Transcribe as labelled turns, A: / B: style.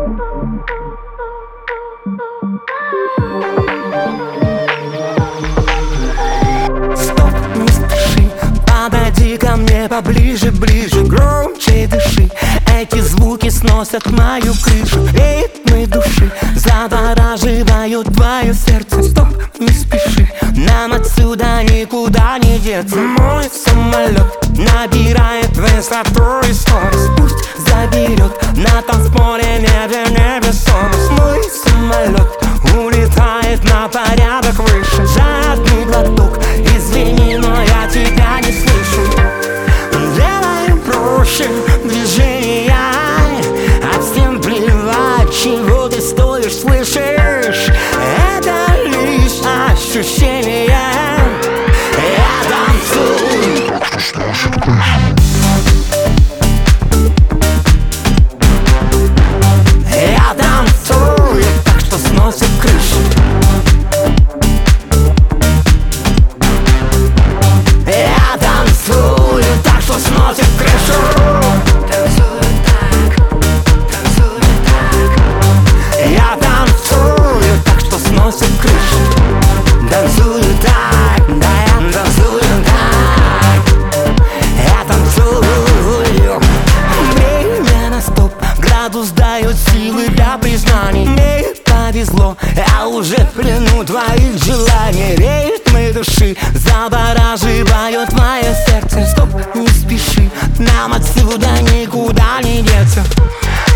A: Стоп, не спеши, подойди ко мне поближе, ближе, громче дыши. Эти звуки сносят мою крышу, ритмы души завораживают твое сердце. Стоп, не спеши, нам отсюда никуда не деться. Мой самолет набирает высоту и скорость, пусть заберет на танцполе невесомость. Мой самолет улетает на порядок выше. Жадный глоток, извини, но я тебя не слышу. Делаем проще движения, а всем плевать, чего ты стоишь, слышишь? Это лишь ощущение. Я танцую, я танцую, так что сносит крышу. Я танцую, так что сносит крышу. Танцую так. Я танцую, так что сносит крышу. Танцую так, да, я танцую так. Я танцую. Время на стоп, градус дает силы для признаний. Мне повезло, я уже в плену твоих желаний. Ритмы души завораживают мое сердце. Стоп, не спеши, нам отсюда никуда не деться.